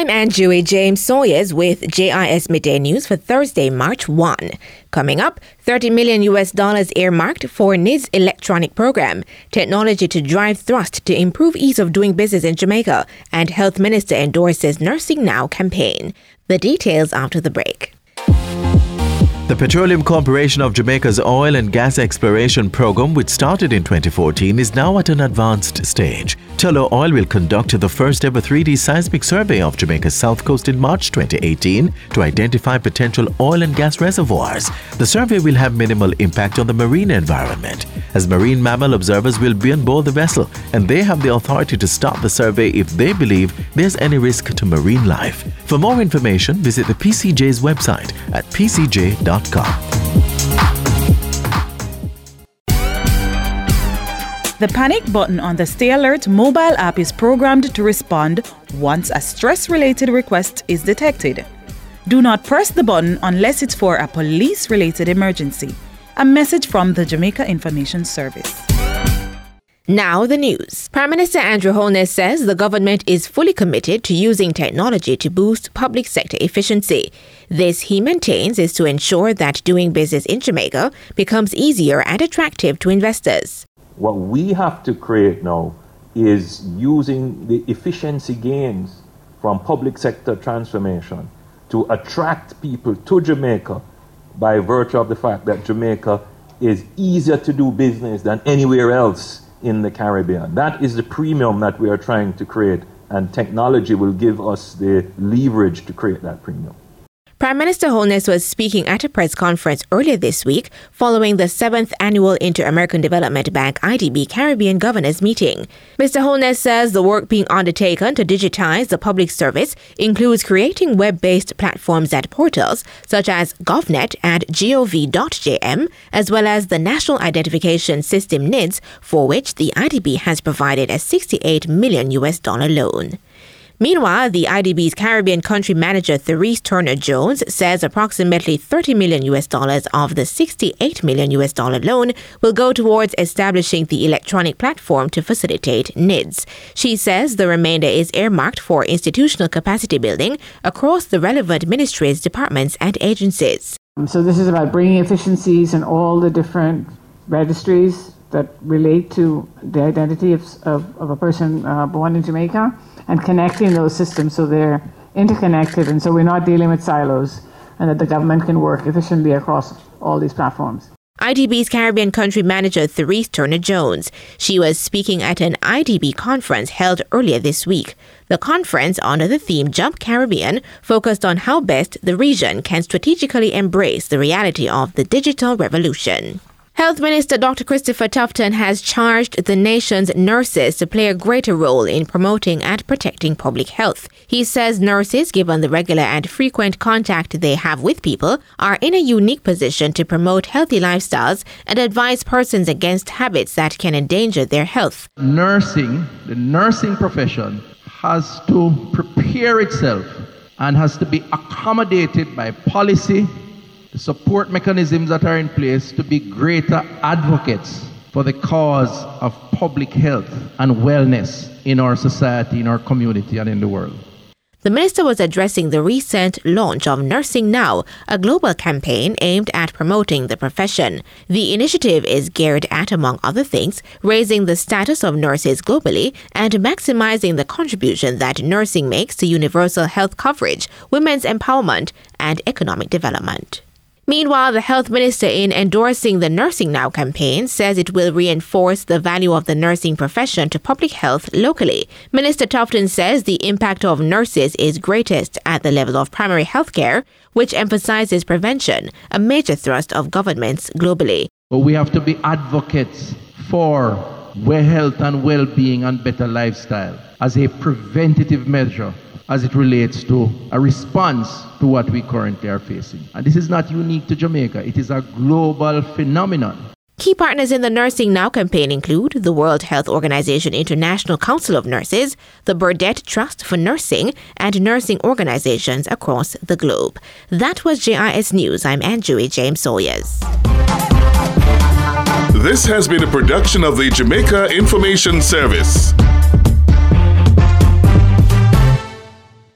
I'm Anjui James Sawyers with JIS Midday News for Thursday, March 1. Coming up, $30 million earmarked for NIDS electronic program, technology to drive thrust to improve ease of doing business in Jamaica, and Health Minister endorses Nursing Now campaign. The details after the break. The Petroleum Corporation of Jamaica's oil and gas exploration program, which started in 2014, is now at an advanced stage. Tullow Oil will conduct the first ever 3D seismic survey of Jamaica's south coast in March 2018 to identify potential oil and gas reservoirs. The survey will have minimal impact on the marine environment, as marine mammal observers will be on board the vessel, and they have the authority to stop the survey if they believe there's any risk to marine life. For more information, visit the PCJ's website at pcj.com. The panic button on the Stay Alert mobile app is programmed to respond once a stress-related request is detected. Do not press the button unless it's for a police-related emergency. A message from the Jamaica Information Service. Now the news. Prime Minister Andrew Holness says the government is fully committed to using technology to boost public sector efficiency. This, he maintains, is to ensure that doing business in Jamaica becomes easier and attractive to investors. What we have to create now is using the efficiency gains from public sector transformation to attract people to Jamaica by virtue of the fact that Jamaica is easier to do business than anywhere else in the Caribbean. That is the premium that we are trying to create, and technology will give us the leverage to create that premium. Prime Minister Holness was speaking at a press conference earlier this week following the 7th Annual Inter-American Development Bank IDB Caribbean Governors Meeting. Mr. Holness says the work being undertaken to digitize the public service includes creating web-based platforms and portals such as GovNet and gov.jm, as well as the National Identification System NIDS, for which the IDB has provided a $68 million loan. Meanwhile, the IDB's Caribbean country manager Therese Turner-Jones says approximately $30 million of the $68 million loan will go towards establishing the electronic platform to facilitate NIDS. She says the remainder is earmarked for institutional capacity building across the relevant ministries, departments and agencies. So this is about bringing efficiencies in all the different registries that relate to the identity of a person born in Jamaica, and connecting those systems so they're interconnected and so we're not dealing with silos, and that the government can work efficiently across all these platforms. IDB's Caribbean country manager Therese Turner-Jones. She was speaking at an IDB conference held earlier this week. The conference, under the theme Jump Caribbean, focused on how best the region can strategically embrace the reality of the digital revolution. Health Minister Dr. Christopher Tufton has charged the nation's nurses to play a greater role in promoting and protecting public health. He says nurses, given the regular and frequent contact they have with people, are in a unique position to promote healthy lifestyles and advise persons against habits that can endanger their health. The nursing profession has to prepare itself and has to be accommodated by policy, the support mechanisms that are in place to be greater advocates for the cause of public health and wellness in our society, in our community, and in the world. The minister was addressing the recent launch of Nursing Now, a global campaign aimed at promoting the profession. The initiative is geared at, among other things, raising the status of nurses globally and maximizing the contribution that nursing makes to universal health coverage, women's empowerment, and economic development. Meanwhile, the health minister, in endorsing the Nursing Now campaign, says it will reinforce the value of the nursing profession to public health locally. Minister Tufton says the impact of nurses is greatest at the level of primary health care, which emphasizes prevention, a major thrust of governments globally. But we have to be advocates for health and well-being and better lifestyle as a preventative measure, as it relates to a response to what we currently are facing. And this is not unique to Jamaica. It is a global phenomenon. Key partners in the Nursing Now campaign include the World Health Organization International Council of Nurses, the Burdett Trust for Nursing, and nursing organizations across the globe. That was JIS News. I'm Anjui James Sawyers. This has been a production of the Jamaica Information Service.